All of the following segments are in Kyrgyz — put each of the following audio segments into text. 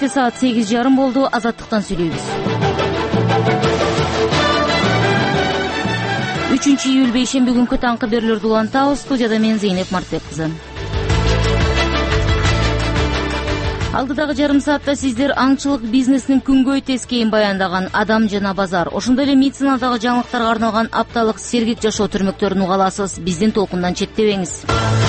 саат 8:30 болду. Азаттыктан сүйлөйбүз. 3-июль бейшемби күнкү таңкы берүүлөрдү улантабыз. Студияда мен Зейнеп Мартеп кызы. Алдыдагы жарым саатта сиздер аңчылык бизнесинин күнгөй тескейин баяндаган Адам жана базар, ошондой эле медицинадагы жаңылыктарга арналган апталык сергек жашоо түрмөктөрүн уга аласыз. Биздин толкундан четтебеңиз.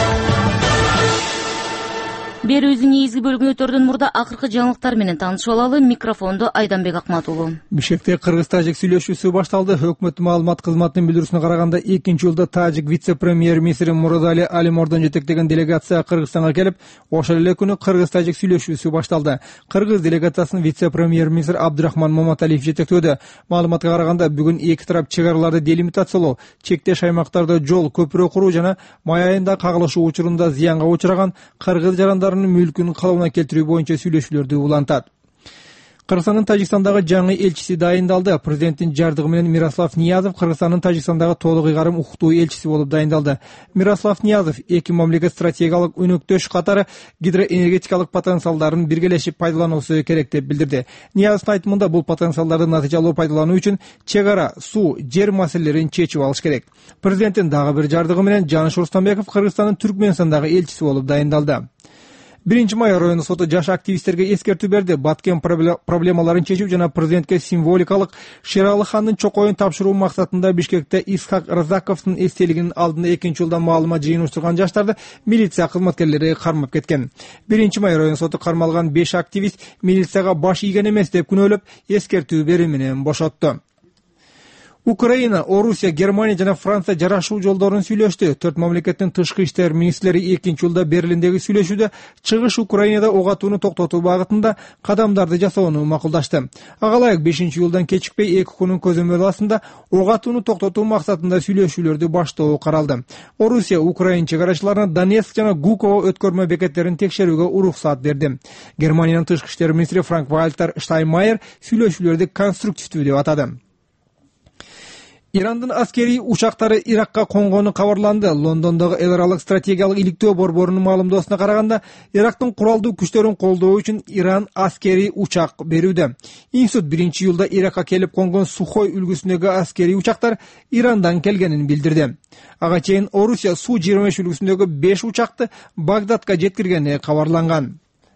Берүүбүздүн негизги бөлүгүн өтөрдөн мурда акыркы жаңылыктар менен таанышып алалы. Микрофондо Айданбек Акматулу. Бишкекте кыргыз-тажик сүйлөшүүсү башталды. Өкмөттүн маалымат кызматынын билдирүүсүнө караганда, 2-жолда тажик вице-премьер-министри Мурадали Алимордон жетектеген делегация Кыргызстанга келип, ошол эле күнү кыргыз-тажик сүйлөшүүсү башталды. Кыргыз делегациясын вице-премьер-министр Абдурахман Моматалиев жетектөөдө. Маалыматка караганда, бүгүн эки тарап чек араларды делимитациялоо, чектеш аймактарда жол, көпүрө куруу жана май айында кагылышуу учурунда зыянга учураган кыргыз жарандарынын мүлкүн калыбына келтирүү боюнча сүйлөшүүлөрдү улантат. Кыргызстандын Тажикстандагы жаңы элчиси дайындалды. Президенттин жардыгы менен Мирослав Ниязов Кыргызстандын Тажикстандагы толук ыйгарым укуктуу элчиси болуп дайындалды. Мирослав Ниязов эки мамлекет стратегиялык өнөктөш катары гидроэнергетикалык потенциалдарын биргелешип пайдалануусу керек деп билдирди. Ниязовдун айтымында, бул потенциалдарды натыйжалуу пайдалануу үчүн чек ара, суу, жер маселелерин чечип алыш керек. Президенттин дагы бир жардыгы менен Жаныш Рустамбеков Кыргызстандын Түркмөнстандагы элчиси болуп дайындалды. 1-май району соту жаш активисттерге эскертүү берди. Баткен проблемаларын чечүү жана президентке символикалык Шералы хандын чокоюн тапшыруу максатында Бишкекте Исхак Разаковдун эстелигинин алдында 2-жолда маалымат жыйын уюштурган жаштарды милиция кызматкерлери кармап кеткен. 1-май району соту кармалган 5 активист милицияга баш ийген эмес деп күнөөлөп, эскертүү берүү менен бошотту. Украина, Орусия, Германия жана Франция жарашуу жолдорун сүйлөштү. 4 мамлекеттин тышкы иштер министрлери 2-жылда Берлиндеги сүйлөшүүдө чыгыш Украинада ок атууну токтотуу багытында кадамдарды жасоону макулдашты. Ага ылайык 5-жылдан кечикпей 2 күнүн көзөмөл астында ок атууну токтотуу максатында сүйлөшүүлөрдү баштоо каралды. Орусия Украина чегарачыларына Донецк жана Гуково өткөрмө бекеттерин текшерүүгө уруксат берди. Германиянын тышкы иштер министри Франк-Вальтер Штайнмайер сүйлөшүүлөрдү конструктивдүү деп атады. Ирандын аскерий учактары Иракка конгону кабарланды. Лондондогу эл аралык стратегиялык иликтөө борборунун маалымдоосуна караганда, Ирактын куралдуу күчтөрүн колдоо үчүн Иран аскерий учак берүүдө. Институт 1-июлда Иракка келип конгон Сухой үлгүсүндөгү аскерий учактар Ирандан келгенин билдирди. Ага чейин Орусия Су-25 үлгүсүндөгү 5 учакты Багдадка жеткиргени кабарланган.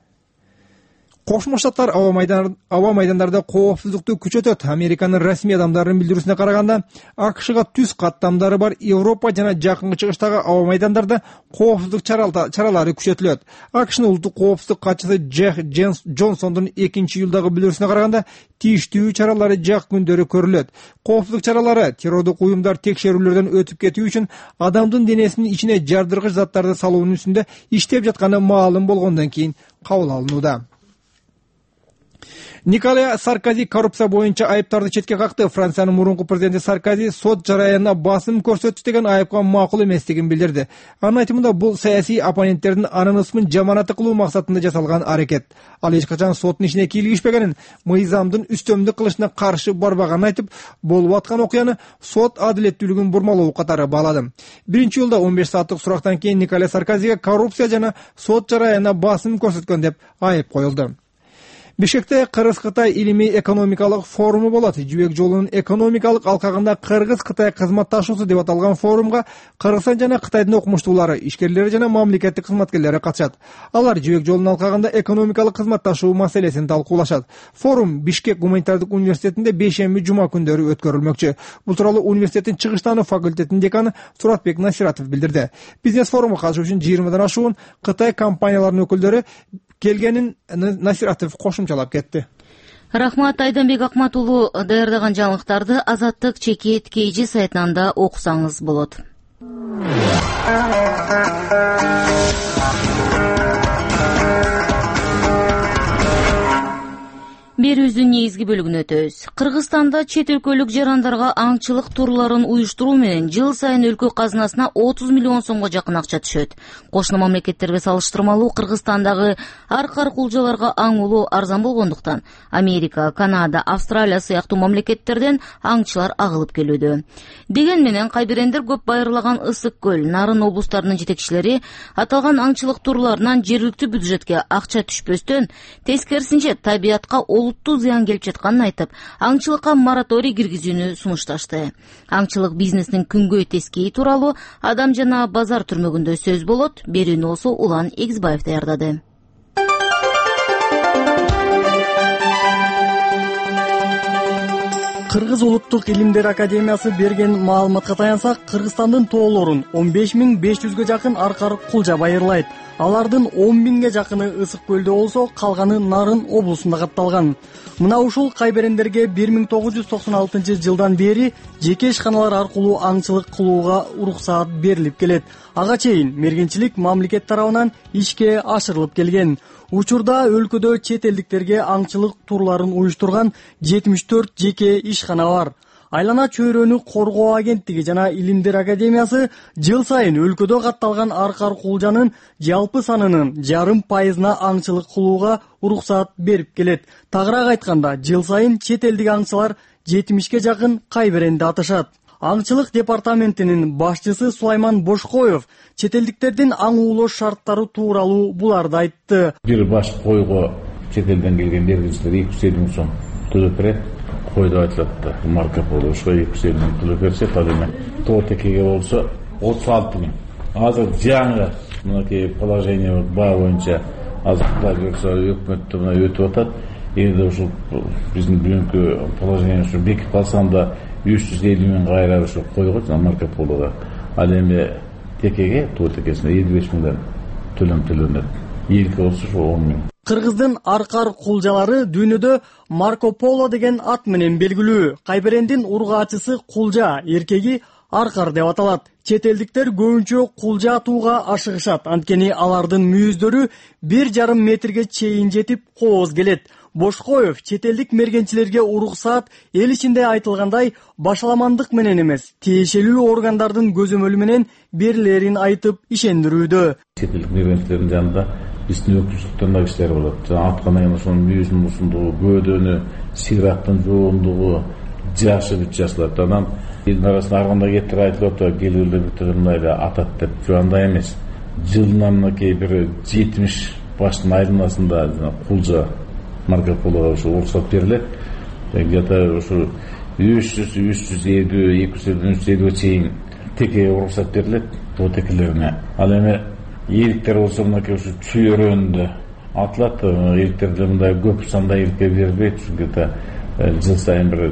Кошмо Штаттар аба майдандарда коопсуздукту күчөтөт. Американын расмий адамдарынын билдирүүсүнө караганда, АКШга түз каттамдары бар Европа жана Жакынкы Чыгыштагы аба майдандарда коопсуздук чаралары күчөтүлөт. АКШнын улуттук коопсуздук катчысы Джек Джонсондун 2-июлдагы билдирүүсүнө караганда, тийиштүү чаралары жак күндөрү көрүлөт. Коопсуздук чаралары террордук уюмдар текшерүүлөрдөн өтүп кетүү үчүн адамдын денесинин ичине жардыргыч заттарды салуунун үстүндө иштеп жатканы маалым болгондон кийин кабыл алынууда. Николя Саркози коррупция боюнча айыптарды четке какты. Франциянын мурунку президенти Саркози сот жараянына басым көрсөтүш деген айыпка макул эместигин билдирди. Анын айтымында, бул саясий оппоненттердин анын ысмын жаманаты кылуу максатында жасалган аракет. Ал эч качан соттун ишине кийлигишпегенин, мыйзамдын үстөмдүк кылышына каршы барбаганын айтып, болуп аткан окуяны сот адилеттүүлүгүн бурмалоо катары баалады. 1-июлда 15 сааттык сурактан кийин Николя Саркозиге коррупция жана сот жараянына басым көрсөткөн деп айып коюлду. Бишкекте Кыргыз-Кытай илимий экономикалык форуму болот. Жибек жолунун экономикалык алкагында Кыргыз-Кытай кызматташуусу деп аталган форумга Кыргызстан жана Кытайдын окумуштуулары, ишкерлери жана мамлекеттик кызматкерлери катышат. Алар жибек жолунун алкагында экономикалык кызматташуу маселесин талкуулашат. Форум Бишкек гуманитардык университетинде бейшемби-жума күндөрү өткөрүлмөкчү. Бул тууралуу университеттин чыгыштануу факультетинин деканы Суратбек Насиратов билдирди. Бизнес форумга катышуу үчүн 20дан ашуун Кытай компанияларынын өкүлдөрү келгенин Насиратов кошумчалап кетти. Рахмат, Айданбек Акматулу. Даярдаган жаңылыктарды Азаттык чекит KG сайтынан да окусаңыз болот. берүүбүздүн негизги бөлүгүнө өтөбүз. Кыргызстанда чет өлкөлүк жарандарга аңчылык турларын уюштуруу менен жыл сайын өлкө казынасына 30 миллион сомго жакын акча түшөт. Кошуна мамлекеттерге салыштырмалуу Кыргызстандагы аркар кулжаларга аң улуу арзан болгондуктан Америка, Канада, Австралия сыяктуу мамлекеттерден аңчылар агылып келүүдө. Деген менен кайбирендер көп байырлаган Ысык көл, Нарын облустарынын жетекчилери аталган аңчылык турларынан жергиликтүү бюджетке акча түшпөстөн, тескерисинче табиятка олуттуу зыян келип жатканын айтып, аңчылыкка мораторий киргизүүнү сунушташты. Аңчылык бизнесинин күнгөй тескейи тууралуу Адам жана базар түрмөгүндө сөз болот. Берүүнү болсо Улан Эгизбаев даярдады. Кыргыз улуттук илимдер академиясы берген маалыматка таянсак, Кыргызстандын тоолорун 15.500га жакын аркар кулжа байырлайт. Алардын 10.000ге жакыны Ысык көлдө болсо, калганы Нарын облусунда катталган. Мына ушул кайберендерге 1996 жылдан бери жеке ишканалар аркылуу аңчылык кылууга уруксаат берилип келет. Ага чейин мергенчилик мамлекет тарабынан ишке ашырылып келген. Учурда өлкөдө чет элдиктерге аңчылык турларын уюштурган 74 жеке ишкана бар. Айлана чөйрөнү коргоо агенттиги жана Илимдер академиясы жыл сайын өлкөдө катталган аркар кулжанын жалпы санынын 0,5% аңчылык кылууга уруксаат берип келет. Тагыраак айтканда, жыл сайын чет элдик аңчылар 70ге жакын кайберенди атышат. Аңчылык департаментинин башчысы Сулайман Бошкоев чет элдиктердин аң уулоо шарттары тууралуу буларды айтты. Бир баш койго чет элден келген бергичилер 250 миң сом төлөп берет. Койду айтылат марка болу, ошо 250 миң төлөп берсе, ал эми тоотекеге болсо 36 миң. Азыр жаңы мынакей положение баа боюнча азыктар көрсө өкмөттө мына өтүп атат. Эми ушул биздин бүгүнкү положение ушу бекип калсам да 350 миң кайра ушу койго марка полуга. Ал эми текеге, тоотекесине 55 миңден төлөм төлөнөт. Элке болсо 10 миң. Кыргыздын аркар кулжалары дүйнөдө Марко Поло деген ат менен белгилүү. Кайберендин ургаачысы кулжа, эркеги аркар деп аталат. Чет элдиктер көбүнчө кулжа атууга ашыгышат, анткени алардын мүйүздөрү 1,5 метрге чейин жетип кооз келет. Бошкоев чет элдик мергенчилерге уруксаат эл ичинде айтылгандай башаламандык менен эмес, тиешелүү органдардын көзөмөлү менен берилерин айтып ишендирүүдө. Чет элдик мергенчилердин жанында биздин өкүлчүлүктөн да кишилер болот. Атканы ошонун мүйүзүнүн узундугу, гөөдөнү, сыйрактын жоомдугу, жашы бүт жасалат. Анан элдин арасында арганда кеттир айтылып атат, келгиле бүтүндөй атат деп. Андай эмес. Жылына мынакей бир 70 баштын айдынасында кулжа марка полуга ушу уруксат берилет. Где-то ушу 300, 350, 250 чейин теке уруксат берилет бул текелерине. Ал эми эликтер болсо мынакей ушу чөйрөндө атылат. Эликтерде мындай көп санда эликке берилбейт. Где-то жыл сайын бир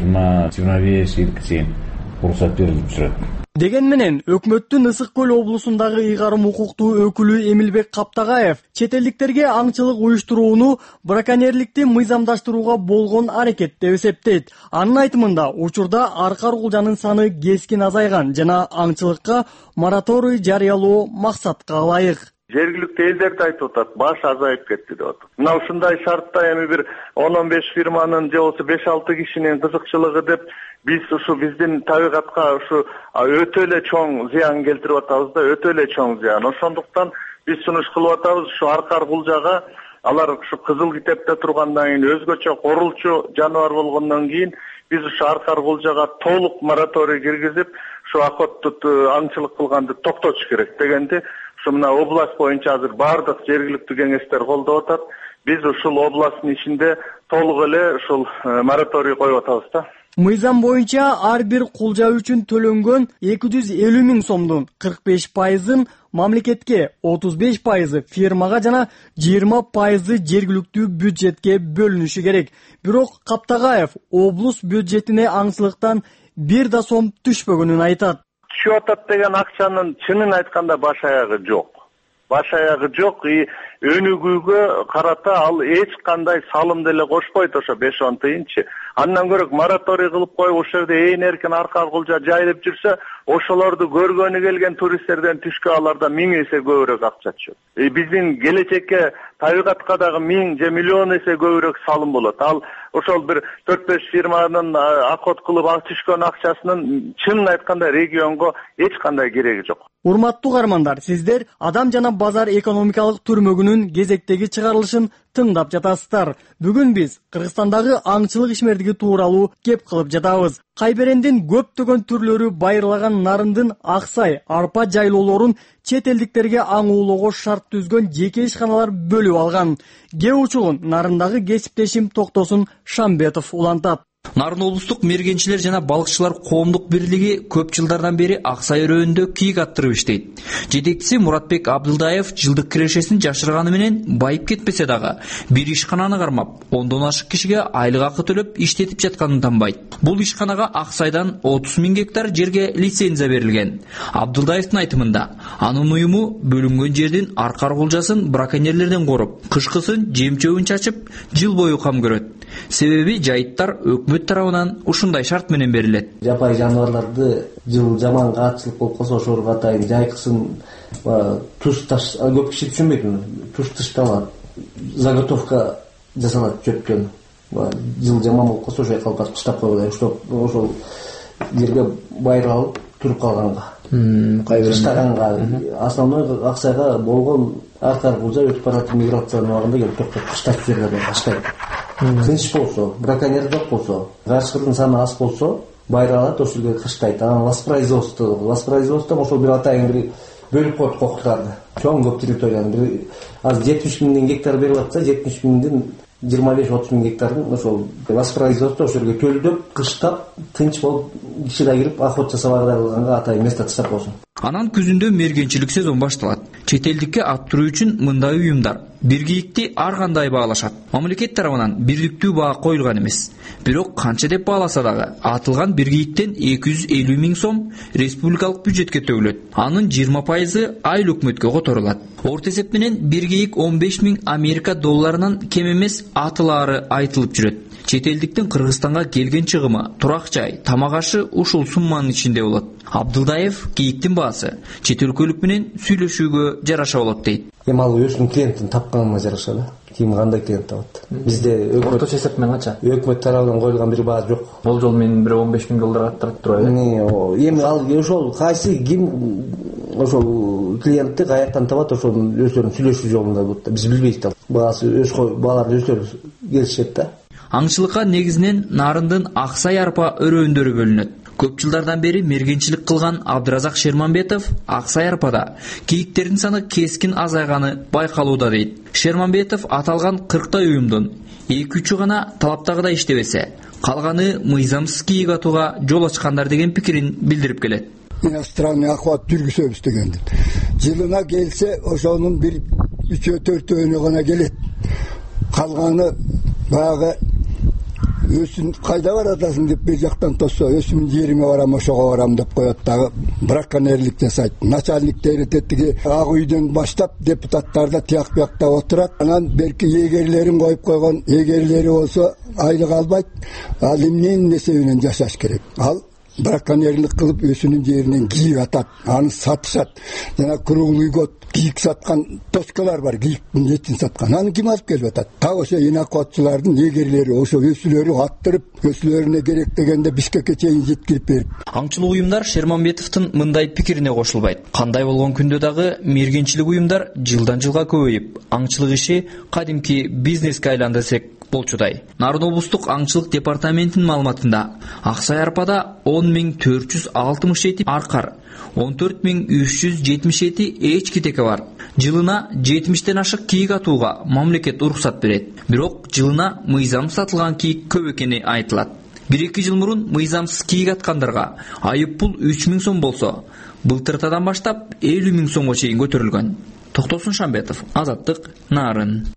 20-25 эликке чейин уруксат берилип жүрөт. Деген менен өкмөттүн Ысык көл облусундагы ыйгарым укуктуу өкүлү Эмилбек Каптагаев чет элдиктерге аңчылык уюштурууну браконьерликти мыйзамдаштырууга болгон аракет деп эсептейт. Анын айтымында, учурда аркар кулжанын саны кескин азайган жана аңчылыкка мораторий жарыялоо максатка ылайык. Жергиликтүү элдер да айтып атат, баш азайып кетти деп атат. Мына ушундай шартта эми бир 10-15 фирманын же болсо 5-6 кишинин кызыкчылыгы деп биз ушу биздин табигатка ушу өтө эле чоң зыян келтирип атабыз да, өтө эле чоң зыян. Ошондуктан биз сунуш кылып атабыз ушу аркар кулжага. Алар ушу кызыл китепте тургандан кийин өзгөчө корулчу жаныбар болгондон кийин биз ушу аркар кулжага толук мораторий киргизип, ушу охотту аңчылык кылганды токтотуш керек дегенди мына область боюнча азыр бардык жергиликтүү кеңештер колдоп атат. Биз ушул областтын ичинде толук эле ушул мораторий коюп атабыз да. Мыйзам боюнча ар бир кулжа үчүн төлөнгөн 250 миң сомдун 45%-ын мамлекетке, 35% фирмага жана 20% жергиликтүү бюджетке бөлүнүшү керек. Бирок Каптагаев облус бюджетине аңчылыктан 1 да сом түшпөгөнүн айтат. Түшүп атат деген акчанын чынын айтканда баш аягы жок. Баш аягы жок. Өнүгүүгө карата ал эч кандай салым деле кошпойт, ошо 5-10 тыйынчы. Андан көрө мораторий кылып коюп ошол жерде ээн эркин аркар кулжа жайылып жүрсө, ошолорду көргөнү келген туристтерден түшкө аларда 1000 эсе көбүрөөк акча түшөт. Биздин келечекке табигатка дагы 1000 же миллион эсе көбүрөөк салым болот. Ал ошол бир 4-5 фирманын акот кылып түшкөн акчасынын чынын айтканда регионго эч кандай кереги жок. Урматтуу каармандар, сиздер Адам жана базар экономикалык түрмөгүнүн кезектеги чыгарылышын тыңдап жатасыздар. Бүгүн биз Кыргызстандагы аңчылык ишмердиги тууралуу кеп кылып жатабыз. Кайберендин көптөгөн түрлөрү байырлаган нарындын аксай, арпа жайлоолорун чет элдиктерге аңуулоого шарт түзгөн жеке ишканалар бөлүп алган. Кээ учулун нарындагы кесиптешим Токтосун Шамбетов улантат. Нарын облустук мергенчилер жана балыкчылар коомдук бирлиги көп жылдардан бери Аксай өрөөнүндө кийик аттырып иштейт. Жетекчиси Муратбек Абдылдаев жылдык кирешесин жашырганы менен байып кетпесе дагы, бир ишкананы кармап, 10дон ашык кишиге айлык акы төлөп иштетип жатканын танбайт. Бул ишканага Аксайдан 30 000 гектар жерге лицензия берилген. Абдылдаевдин айтымында, анын уюму бөлүнгөн жердин аркар кулжасын браконьерлерден коруп, кышкысын жем-чөбүн чачып, жыл бою кам көрөт. Себеби жайыттар өкмөт тарабынан ушундай шарт менен берилет. Жапай жаныбарларды жыл жаман каатчылык болуп калса ошолорго атайын жайкысын туш таш көп киши түшүнбөйт. Туш тышталат, заготовка жасалат чөптөн. Жыл жаман болуп калса ошол калпат кыштап койгула, ошол жерге байыралып туруп калганга. Кыштаганга основной Аксайга болгон аркар кулжа өтүп барат миграциянын убагында келип токтоп кыштап жерлерде кыштайт. Тынч болсо, браконьер жок болсо, карышкырдын саны аз болсо, байыралат ошол жерге кыштайт. Анан ласпроизводство ошол бир атайын бир бөлүп коет кокуктарды. Чоң көп территорияны аз 70 000 гектар берип атса, 70 000дин 25-30 000 гектарын ошол ласпроизводство ошол жерге төлдөп, кыштап, тынч болуп, киши да кирип охота жасабагыдай кылганга атайын место таштап болсун. Анан күзүндө мергенчилик сезон башталат. Чет элдикке аттыруу үчүн мындай уюмдар бир кийикти ар кандай баалашат. Мамлекет тарабынан бирликтүү баа коюлган эмес. Бирок канча деп бааласа дагы, атылган бир кийиктен 250 000 сом республикалык бюджетке төгүлөт. Анын 20% айыл өкмөткө которулат. Орто эсеп менен бир кийик 15 000 Америка долларынан кем эмес атылаары айтылып жүрөт. Чет элдиктин Кыргызстанга келген чыгымы, турак жай, тамак ашы ушул сумманын ичинде болот. Абдылдаев кийиктин баасы чет өлкөлүк менен сүйлөшүүгө жараша болот дейт. Эми ал өзүнүн клиентин тапканына жараша да. Ким кандай клиент табат? Бизде орточо эсеп менен канча? Өкмөт тарабынан коюлган бир баа жок. Болжол менен бир 15 000 доллар аттырып турат. Эми ал ошол кайсы ким ошол клиентти каяктан табат, ошол өздөрүнүн сүйлөшүү жолунда болот да. Биз билбейбиз да. Баасы баалар өздөрү келишет да. Аңчылыкка негизинен нарындын Аксай арпа өрөөндөрү бөлүнөт. Көп жылдардан бери мергенчилик кылган Абдыразак Шерманбетов Аксай арпада кийиктердин саны кескин азайганы байкалууда дейт. Шерманбетов аталган 40 уюмдун 2-3 гана талаптагыдай иштебесе, калганы мыйзамсыз кийик атууга жол ачкандар деген пикирин билдирип келет. Иностранный охват жүргүзөбүз дегенди. Жылына келсе ошонун бир 3-4 гана келет. Калганы баягы өсүн кайда баратасың деп бир жактан тосо, өсүм жериме барам, ошого барам деп коет дагы браконьерлик жасайт. Начальниктери тетиги ак үйдөн баштап депутаттар да тияк бияктап отурат. Анан берки эгерлерин коюп койгон, эгерлери болсо айлык албайт. Ал эмненин эсебинен жашаш керек? Ал браконьерлик кылып өсүнүн жеринен кийик атат, аны сатышат. Жана круглый год кийик саткан тоскалар бар, кийиктин этин саткан. Аны ким алып келип атат? Так ошо инакотчулардын эгерлери, ошо өсүлөрү аттырып, өсүлөрүнө керек дегенде Бишкекке чейин жеткирип берип. Аңчылык уюмдар Шерманбетовдун мындай пикирине кошулбайт. Кандай болгон күндө дагы мергенчилик уюмдар жылдан жылга көбөйүп, аңчылык иши кадимки бизнеске айланды десек болчудай. Нарын облустук аңчылык департаментинин маалыматында Аксай арпада 10 467 аркар, 14 377 эч-китеке бар. Жылына 70ден ашык кийик атууга мамлекет уруксат берет. Бирок жылына мыйзамсыз атылган кийик көп экени айтылат. 1-2 жыл мурун мыйзамсыз кийик аткандарга айып пул 3 000 сом болсо, былтыртадан баштап 50 000 сомго чейин көтөрүлгөн. Токтосун Шамбетов, Азаттык, Нарын.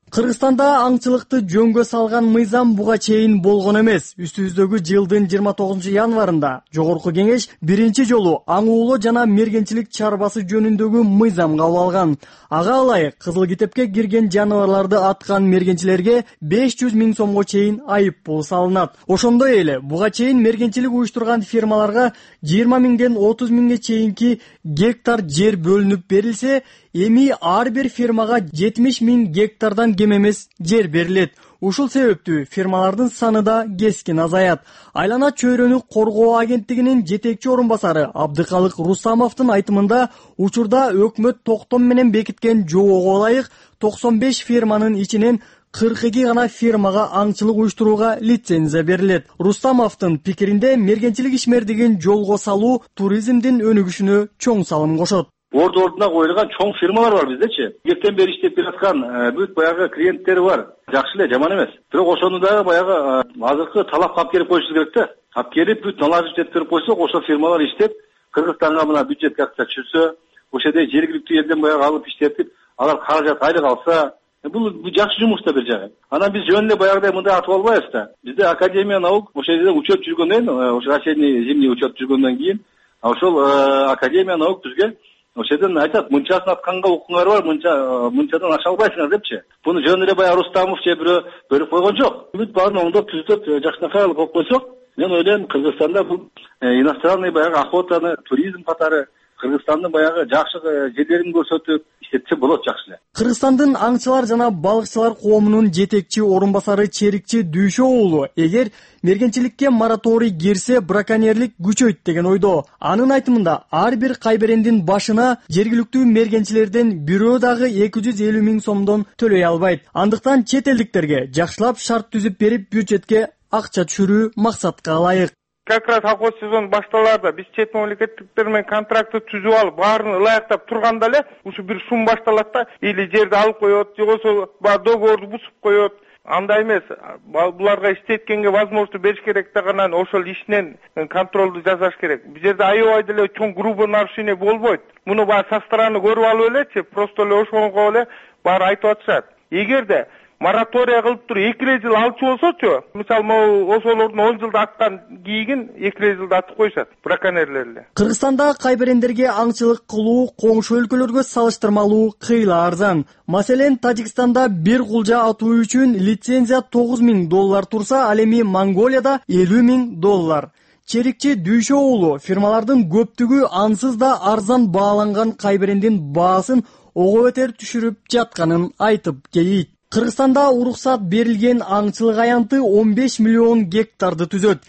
Кыргызстанда аңчылыкты жөнгө салган мыйзам буга чейин болгон эмес. Үстүбүздөгү жылдын 29 январында Жогорку Кеңеш биринчи жолу аң уулоо жана мергенчилик чарбасы жөнүндөгү мыйзам кабыл алган. Ага ылайык кызыл китепке кирген жаныбарларды аткан мергенчилерге 500 000 сомго чейин айып пул салынат. Ошондой эле буга чейин мергенчилик уюштурган фирмаларга 20 000ден 30 000ге чейинки гектар жер бөлүнүп берилсе, эми ар бир фирмага 70 000 гектардан кем эмес жер берилет. Ушул себептүү фирмалардын саны да кескин азаят. Айлана чөйрөнү коргоо агенттигинин жетекчи орун басары Абдыкалык Рустамовдун айтымында учурда өкмөт токтом менен бекиткен жобого ылайык 95 фирманын ичинен 42 гана фирмага аңчылык уюштурууга лицензия берилет. Рустамовдун пикиринде мергенчилик ишмердигин жолго салуу туризмдин өнүгүшүнө чоң салым кошот. Ордуна коюлган чоң фирмалар бар биздечи. Ертен бери иштеп келаткан бүт баягы клиенттери бар. Жакшы эле, жаман эмес. Бирок ошону дагы баягы азыркы талапка алып келип коюшубуз керек да. Алып келип бүт налажить берип койсок, ошол фирмалар иштеп, Кыргызстанга мына бюджет акция түшүрсө, ошол жерде жергиликтүү элден баягы алып иштетип, алар каражат айлык алса, бул жакшы жумуш да бир жагы. Анан биз жөн эле баягыдай мындай атып албайбыз да. Бизде Академия наук ошол жерде учет жүргөндөн, ошо осенний зимний учет жүргөндөн кийин, ошол Академия наук бизге ошол жерден айтат, мынчасын атканга укуңар бар, мынчадан аша албайсыңар депчи. Буну жөн эле баягы Рустамов же бирөө бөлүп койгон жок. Бүт баарын оңдоп түзүп, жакшынакай алып коюп койсок, мен ойлойм Кыргызстанда бул иностранный баягы охотаны, туризм катары Кыргызстандын баягы жакшы жерлерин көрсөтүп иштетсе болот жакшы эле. Кыргызстандын аңчылар жана балыкчылар коомунун жетекчи орун басары Черикчи Дүйшө уулу эгер мергенчиликке мораторий кирсе браконьерлик күчөйт деген ойдо. Анын айтымында ар бир кайберендин башына жергиликтүү мергенчилерден бирөө дагы 250 000 сомдон төлөй албайт. Андыктан чет элдиктерге жакшылап шарт түзүп берип бюджетке акча түшүрүү максатка ылайык. Как раз охот сезон башталарда биз чет мамлекеттиктер менен контрактты түзүп алып, баарын ылайыктап турганда эле ушу бир шум башталат да, или жерди алып коет, же болбосо договорду бузуп коет. Андай эмес, буларга иштеткенге возможность бериш керек да, анан ошол ишинен контролду жасаш керек. Бул жерде аябай деле чоң грубо нарушение болбойт. Муну баары со стороны көрүп алып элечи, просто эле ошого эле баары айтып атышат. Эгерде моратория кылып туруп 2 жыл алчу болсочу, мисалы могу ошолордун 10 жылда аткан кийигин 2 жылда атып коюшат браконьерлер. Кыргызстанда кайберендерге аңчылык кылуу коңшу өлкөлөргө салыштырмалуу кыйла арзан. Маселен, Тажикстанда бир кулжа атуу үчүн лицензия $9,000 турса, ал эми Монголияда $50,000. Черикчи Дүйшө уулу фирмалардын көптүгү ансыз да арзан бааланган кайберендин баасын ого бетер түшүрүп жатканын айтып кейит. Кыргызстанда уруксат берилген аңчылык аянты 15 миллион гектарды түзөт.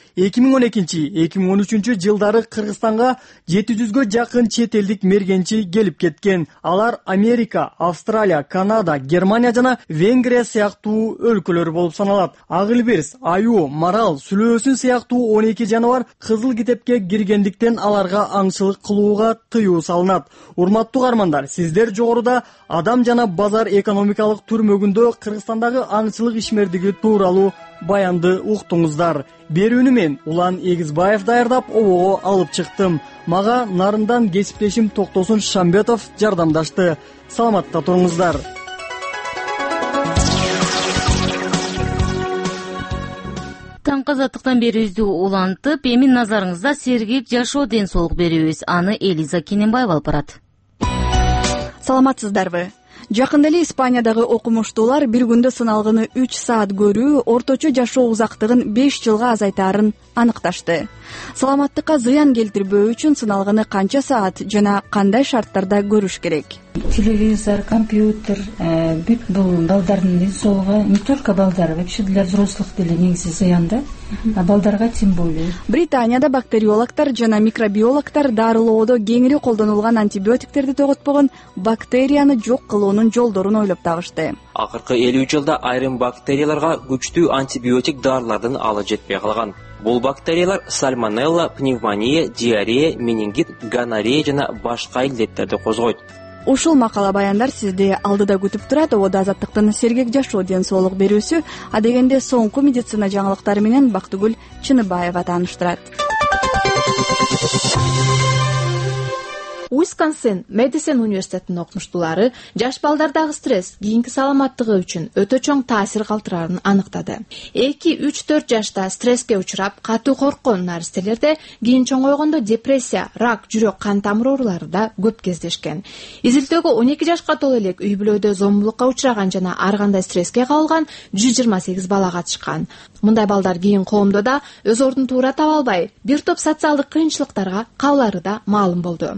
2012-2013 жылдары Кыргызстанга 700гө жакын чет элдик мергенчи келип кеткен. Алар Америка, Австралия, Канада, Германия жана Венгрия сыяктуу өлкөлөр болуп саналат. Агылберс, аю, марал, сүлөөсүн сыяктуу 12 жаныбар кызыл китепке киргендиктен аларга аңчылык кылууга тыюу салынат. Урматтуу каармандар, сиздер жогоруда адам жана базар экономикалык түрмөгүндө Кыргызстандагы аңчылык ишмердиги тууралуу баянды уктуңуздар. Берүүнү мен Улан Эгизбаев даярдап, обого алып чыктым. Мага нарындан кесиптешим Токтосун Шамбетов жардамдашты. Саламатта туруңуздар. Таңкы азаттыктан берүүбүздү улантып, эми назарыңызда сергек жашоо ден соолук берүүбүз. Аны Элиза Кененбаева алып барат. Саламатсыздарбы? Жакында эле Испаниядагы окумуштуулар бир күндө сыналгыны 3 саат көрүү орточо жашоо узактыгын 5 жылга азайтаарын аныкташты. Саламаттыкка зыян келтирбөө үчүн сыналгыны канча саат жана кандай шарттарда көрүш керек? Телевизор, компьютер, бүт бул балдардын ден соолугуна, не только балдар, вообще для взрослых деле негизи зыян да, а балдарга тем более. Британияда бактериологдор жана микробиологдор дарылоодо кеңири колдонулган антибиотиктерди тоготпогон бактерияны жок кылуунун жолдорун ойлоп табышты. Акыркы 50 жылда айрым бактерияларга күчтүү антибиотик дарылардын алы жетпей калган. Бул бактериялар сальмонелла, пневмония, диарея, менингит, гонорея жана башка илдеттерди козгойт. Ушул макала баяндар сизди алдыда күтүп турат. Ободо азаттыктын сергек жашоо ден соолук берүүсү, адегенде соңку медицина жаңылыктары менен Бактыгүл Чыныбаева тааныштырат. Уисконсин Медисин университетинин окумуштуулары жаш балдардагы стресс кийинки саламаттыгы үчүн өтө чоң таасир калтырарын аныктады. 2-3-4 жашта стресске учурап катуу корккон наристелерде кийин чоңойгондо депрессия, рак, жүрөк кан тамыр оорулары да көп кездешкен. Изилдөөгө 12 жашка толо элек үй бүлөдө зомбулукка учураган жана ар кандай стресске кабылган 128 бала катышкан. Мындай балдар кийин коомдо да өз ордун туура таба албай, бир топ социалдык кыйынчылыктарга кабылары да маалым болду.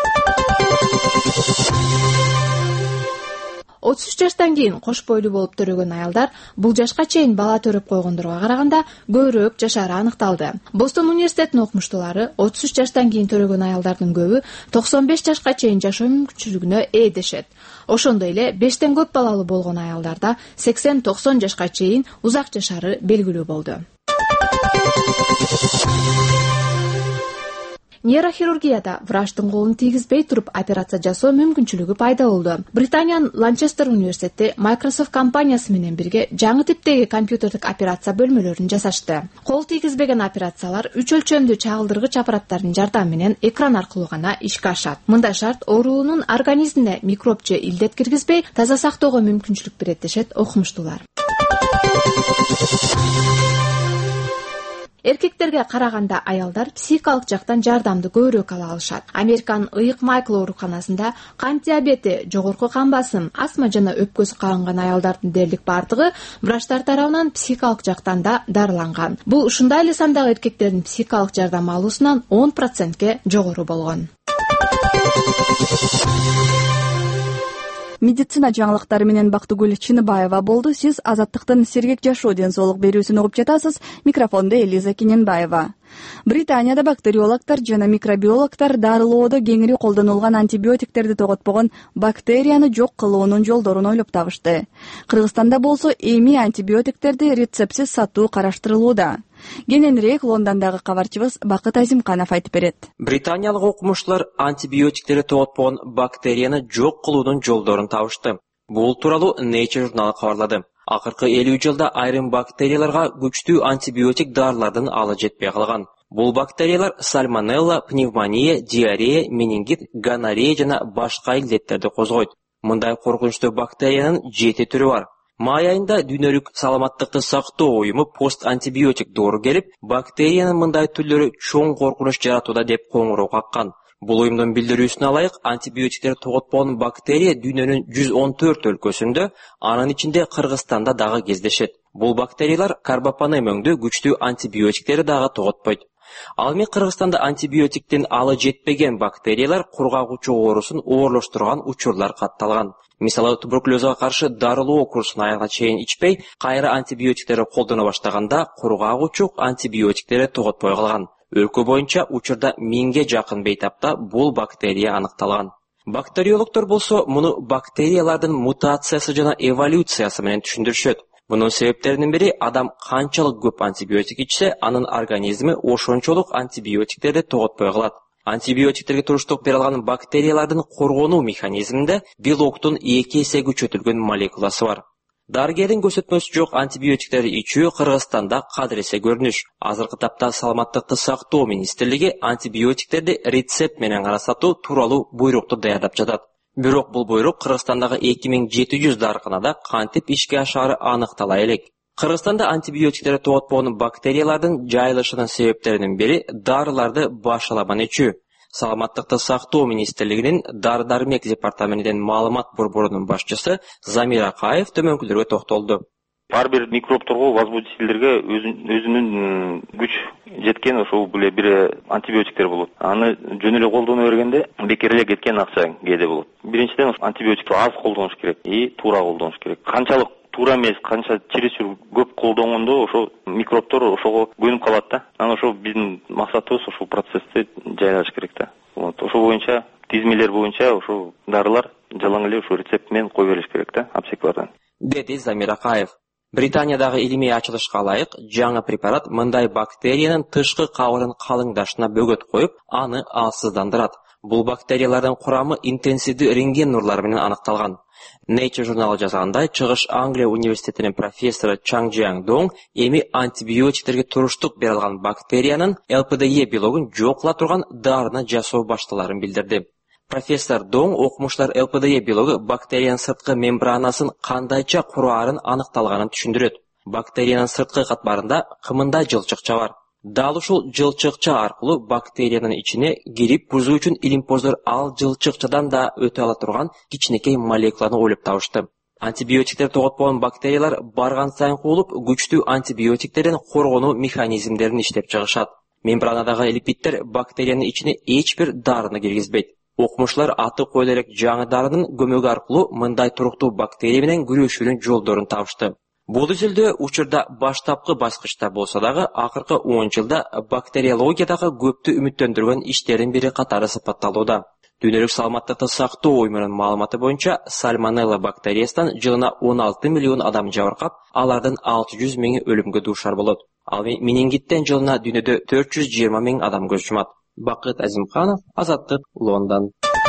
33 жаштан кийин кош бойлуу болуп төрөгөн аялдар бул жашка чейин бала төрөп койгондорго караганда көбүрөөк жашаары аныкталды. Бостон университетинин окумуштуулары 33 жаштан кийин төрөгөн аялдардын көбү 95 жашка чейин жашоо мүмкүнчүлүгүнө ээ дешет. Ошондой эле 5тен көп балалуу болгон аялдарда 80-90 жашка чейин узак жашаары белгилүү болду. Нейрохирургияда врачтын колун тийгизбей туруп операция жасоо мүмкүнчүлүгү пайда болду. Британиянын Ланчестер университети Microsoft компаниясы менен бирге жаңы типтеги компьютердик операция бөлмөлөрүн жасашты. Кол тийгизбеген операциялар 3 өлчөмдүү чагылдыргыч аппараттардын жардамы менен экран аркылуу гана ишке ашат. Мындай шарт оорунун организмине микроб же илдет киргизбей таза сактоого мүмкүнчүлүк берет дешет окумуштуулар. Эркектерге караганда аялдар психикалык жактан жардамды көбүрөөк ала алышат. Американын ыйык Майкл ооруканасында кант диабети, жогорку кан басым, астма жана өпкөсү кабынган аялдардын дээрлик бардыгы врачтар тарабынан психикалык жактан да дарыланган. Бул ушундай эле сандагы эркектердин психикалык жардам алуусунан 10%ке жогору болгон. Медицина жаңылыктары менен Бактыгүл Чыныбаева болду. Сиз Азаттыктын сергек жашоо ден соолук берүүсүн угуп жатасыз. Микрофонда Элиза Кененбаева. Британияда бактериологдор жана микробиологдор дарылоодо кеңири колдонулган антибиотиктерди тоготпогон бактерияны жок кылуунун жолдорун ойлоп табышты. Кыргызстанда болсо эми антибиотиктерди рецептсиз сатуу караштырылууда. Кененирээк Лондондогу кабарчыбыз Бакыт Азимканов айтып берет. Британиялык окумуштуулар антибиотиктерди тоготпогон бактерияны жок кылуунун жолдорун табышты. Бул тууралуу Nature журналы кабарлады. Акыркы 50 жылда айрым бактерияларга күчтүү антибиотик дарылардын алы жетпей калган. Бул бактериялар сальмонелла, пневмония, диарея, менингит, гонорея жана башка илдеттерди козгойт. Мындай коркунучтуу бактериянын 7 түрү бар. Май айында Дүйнөлүк саламаттыкты сактоо уюму пост антибиотик доору келип, бактериянын мындай түрлөрү чоң коркунуч жаратууда деп коңгуроо каккан. Бул уюмдун билдирүүсүнө ылайык, антибиотиктер тоготпогон бактерия дүйнөнүн 114 өлкөсүндө, анын ичинде Кыргызстанда дагы кездешет. Бул бактериялар карбапанем өңдүү күчтүү антибиотиктери дагы тоготпойт. Ал эми Кыргызстанда антибиотиктин алы жетпеген бактериялар кургагучу оорусун оорлоштурган учурлар катталган. Мисалы, туберкулезга каршы дарылоо курсун аягына чейин ичпей, кайра антибиотиктерди колдоно баштаганда кургагучу антибиотиктери тоготпой калган. Өлкө боюнча учурда 1000ге жакын бейтапта бул бактерия аныкталган. Бактериологдор болсо муну бактериялардын мутациясы жана эволюциясы менен түшүндүрүшөт. Мунун себептеринин бири адам канчалык көп антибиотик ичсе, анын организми ошончолук антибиотиктерди тоготпой калат. Антибиотиктерге туруштук бере алган бактериялардын коргонуу механизминде белоктун 2 эсе күчөтүлгөн молекуласы бар. Дарыгердин көрсөтмөсү жок антибиотиктерди ичүү Кыргызстанда кадыресе көрүнүш. Азыркы тапта Саламаттыкты сактоо министрлиги антибиотиктерди рецепт менен гана сатуу тууралуу буйрукту даярдап жатат. Бирок бул буйрук Кыргызстандагы 2700 дарыканада кантип ишке ашаары аныктала элек. Кыргызстанда антибиотиктерди тоготпогон бактериялардын жайылышынын себептеринин бири дарыларды башаламан ичүү. Саламаттыкты сактоо министрлигинин дары-дармек департаментинин маалымат борборунун башчысы Замир Акаев төмөнкүлөргө токтолду. Ар бир микробторго, возбудительдерге өзүнүн күч жеткен ошол бир антибиотиктер болот. Аны жөн эле колдоно бергенде бекер эле кеткен акча кээде болот. Биринчиден антибиотикти аз колдонуш керек и туура колдонуш керек. Канчалык туура эмес, канча чересчур көп колдонгондо ошо микробтор ошого көнүп калат да. Анан ошо биздин максатыбыз ошол процессти жайлаш керек да. Ошол боюнча тизмелер боюнча ошо дарылар жалаң эле ошо рецепт менен кое бериш керек да, аптекалардан. Деди Замир Акаев. Британиядагы илимий ачылышка ылайык, жаңы препарат мындай бактериянын тышкы кабырын калыңдашына бөгөт коюп, аны алсыздандырат. Бул бактериялардын курамы интенсивдүү рентген нурлары менен аныкталган. Nature журналы жазгандай, Чыгыш Англия университетинин профессору Чаң Джиаң Дong эми антибиотиктерге туруштук бере алган бактериянын ЛПДЕ белогун жок кыла турган дарыны жасоо башталарын билдирди. Профессор Доң окумуштар ЛПДЕ биологы бактериянын сырткы мембранасын кандайча кураарын аныкталганын түшүндүрөт. Бактериянын сырткы катмарында кымында жылчыкча бар. Дал ушул жылчыкча аркылуу бактериянын ичине кирип бузуу үчүн илимпоздор ал жылчыкчадан да өтө ала турган кичинекей молекуланы ойлоп табышты. Антибиотиктер тоготпогон бактериялар барган сайын куулуп, күчтүү антибиотиктерден коргонуу механизмдерин иштеп чыгышат. Мембранадагы липиддер бактериянын ичине эч бир дарыны киргизбейт. Окумуштуулар аты коюла элек жаңы дарынын көмөгү аркылуу мындай туруктуу бактерия менен күрөшүүнүн жолдорун табышты. Бул изилдөө учурда баштапкы баскычта болсо дагы, акыркы 10 жылда бактериологиядагы көптү үмүттөндүргөн иштердин бири катары сыпатталууда. Дүйнөлүк саламаттыкты сактоо уюмунун маалыматы боюнча, сальмонелла бактериясынан жылына 16 миллион адам жабыркап, алардын 600 миңи өлүмгө дуушар болот. Ал менингиттен жылына дүйнөдө 420 миң адам көз жумат. Бакыт Азимханов, Азаттык, Лондон.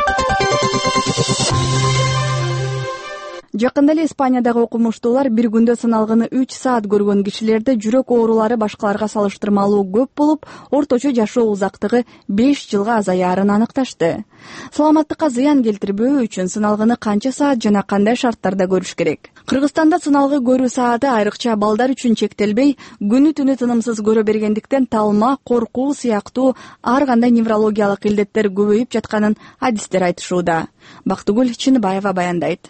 Жакында эле Испаниядагы окумуштуулар бир күндө сыналгыны 3 саат көргөн кишилерде жүрөк оорулары башкаларга салыштырмалуу көп болуп, орточо жашоо узактыгы 5 жылга азаярын аныкташты. Саламаттыкка зыян келтирбөө үчүн сыналгыны канча саат жана кандай шарттарда көрүш керек? Кыргызстанда сыналгы көрүү сааты айрыкча балдар үчүн чектелбей, күнү-түнү тынымсыз көрө бергендиктен талма, коркуу сыяктуу ар кандай неврологиялык илдеттер көбөйүп жатканын адистер айтышууда. Бактыгүл Чыныбаева баяндайт.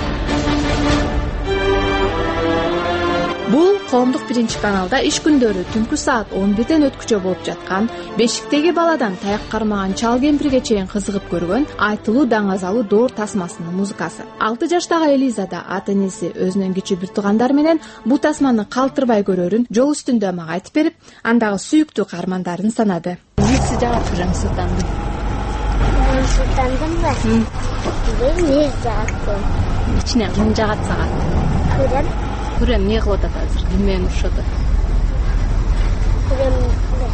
Бул коомдук биринчи каналда иш күндөрү түнкү саат 11ден өткүчө болуп жаткан, бешиктеги баладан таяк кармаган чал кемпирге чейин кызыгып көргөн айтылуу даңазалуу доор тасмасынын музыкасы. 6 жаштагы Элиза да ата-энеси өзүнөн кичүү бир туугандар менен бул тасманы калтырбай көрөрүн жол үстүндө мага айтып берип, андагы сүйүктүү каармандарын санады. Житси жагат көрөм сутандым. Сутандымбы? Не жагаттым? Ичине кым жагат сага? Көрөм. Көрөм, не кылып атат азыр? Эмнени урушуп атат? Көрөм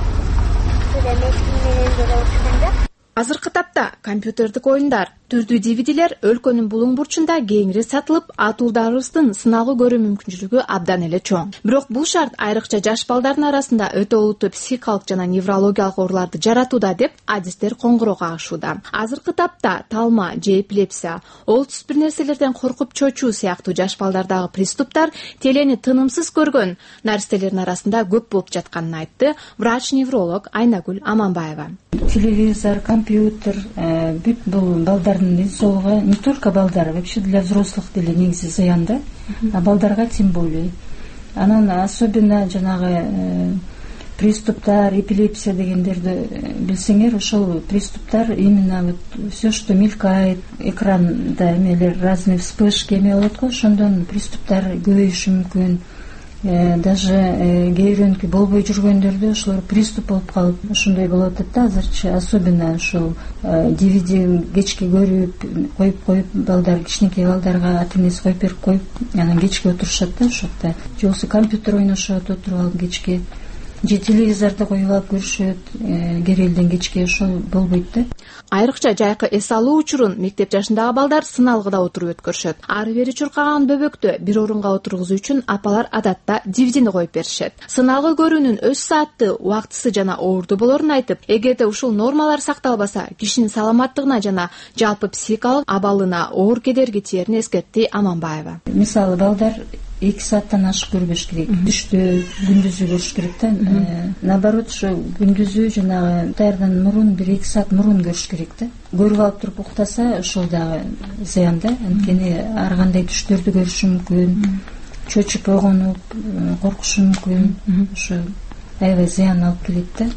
менен көрөп отурганда. Азыркы тапта компьютердик оюндар, түрдүү DVD-лер өлкөнүн булуң бурчунда кеңири сатылып, атуулдарыбыздын сыналгы көрүү мүмкүнчүлүгү абдан эле чоң. Бирок бул шарт айрыкча жаш балдардын арасында өтө олуттуу психикалык жана неврологиялык ооруларды жаратууда деп адистер коңгуроо кагышууда. Азыркы тапта талма же эпилепсия, олтуз бир нерселерден коркуп чочуу сыяктуу жаш балдардагы приступтар телени тынымсыз көргөн наристелердин арасында көп болуп жатканын айтты врач-невролог Айнагүл Аманбаева. Телевизор, компьютер, бүт бул балдардын ден соолугуна, не только балдар, вообще для взрослых деле негизи зыян да, а балдарга тем более. Анан особенно жанагы приступтар, эпилепсия дегендерди билсеңер, ошол приступтар именно вот все, что мелькает, экранда эмелер, разные вспышки эме болот го, ошондон приступтар көбөйүшү мүмкүн. Даже кээ бирөөнүкү болбой жүргөндөрдө ошолор приступ болуп калып ошондой болуп атат да. Азырчы особенно ошол DVD кечке көрүп коюп балдар, кичинекей балдарга ата-энеси коюп берип коюп, анан кечке отурушат да ошокта. Же болбосо компьютер ойношот, отуруп алып кечке. Же телевизорду коюп алып көрүшөт керелден кечке, ошол болбойт да. Айрыкча жайкы эс алуу учурун мектеп жашындагы балдар сыналгыда отуруп өткөрүшөт. Ары бери чуркаган бөбөктү бир орунга отургузуу үчүн апалар адатта DVD-ни коюп беришет. Сыналгы көрүүнүн өз саатты, убактысы жана оорду болорун айтып, эгерде ушул нормалар сакталбаса, кишинин саламаттыгына жана жалпы психикалык абалына оор кедерги тиерин эскертти Аманбаева. Мисалы балдар 2 сааттан ашык көрбөш керек. Түштө, күндүзү көрүш керек да. Наоборот, ошо күндүзү жанагы уктаардан мурун 1-2 саат мурун көрүш керек да. Көрүп алып туруп уктаса, ошол дагы зыян да. Анткени ар кандай түштөрдү көрүшү мүмкүн. Чочуп ойгонуп, коркушу мүмкүн. Ошо аябай зыян алып келет да.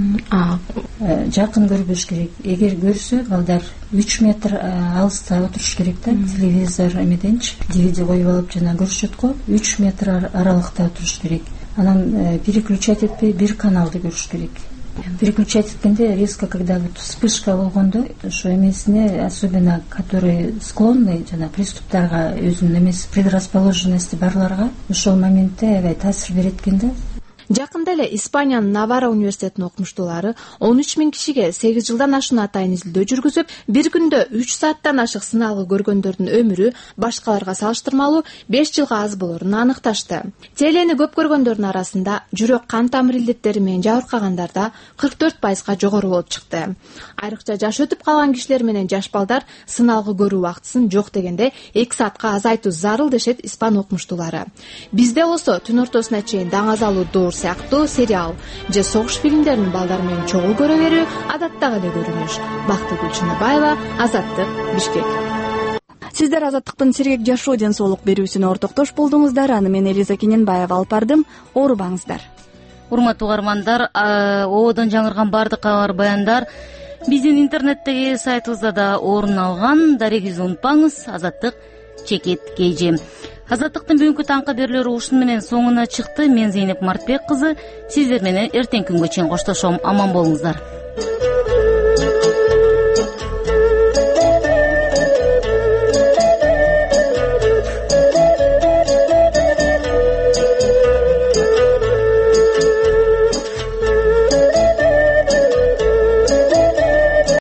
Жакын көрбөш керек. Эгер көрсө, балдар 3 метр алыста отуруш керек да. Телевизор эмеденчи DVD коюп алып жана көрүшөт го, 3 метр аралыкта отуруш керек. Анан переключать этпей бир каналды көрүш керек. Переключать эткенде резко, когда вот вспышка болгондо, ошо эмесине, особенно которые склонны жана приступтарга өзүнүн эмеси предрасположенности барларга ошол моментте аябай таасир берет экен да. Жакында эле Испаниянын Навара университетинин окумуштуулары 13 000 кишиге 8 жылдан ашуун атайын изилдөө жүргүзүп, бир күндө 3 сааттан ашык сыналгы көргөндөрдүн өмүрү башкаларга салыштырмалуу 5 жылга аз болорун аныкташты. Телени көп көргөндөрдүн арасында жүрөк кан тамыр илдеттери менен жабыркагандарда 44%га жогору болуп чыкты. Айрыкча жаш өтүп калган кишилер менен жаш балдар сыналгы көрүү убактысын жок дегенде 2 саатка азайтуу зарыл дешет испан окумуштуулары. Бизде болсо түн ортосуна чейин даңазалуу доор сыяктуу сериал же согуш фильмдерин балдар менен чогуу көрө берүү адаттагы эле көрүнүш. Бактыгүл Чыныбаева, Азаттык, Бишкек. Сиздер Азаттыктын сергек жашоо ден соолук берүүсүнө ортоктош болдуңуздар. Аны мен Элиза Кененбаева алып бардым. Оорубаңыздар. Урматтуу угармандар, ободон жаңырган бардык кабар баяндар биздин интернеттеги сайтыбызда да орун алган. Дарегиңизди унутпаңыз. Азаттык чекит KG. Азаттыктын бүгүнкү таңкы берүүлөрү ушуну менен соңуна чыкты. Мен Зейнеп Мартбек кызы сиздер менен эртең күнгө чейин коштошом. Аман болуңуздар.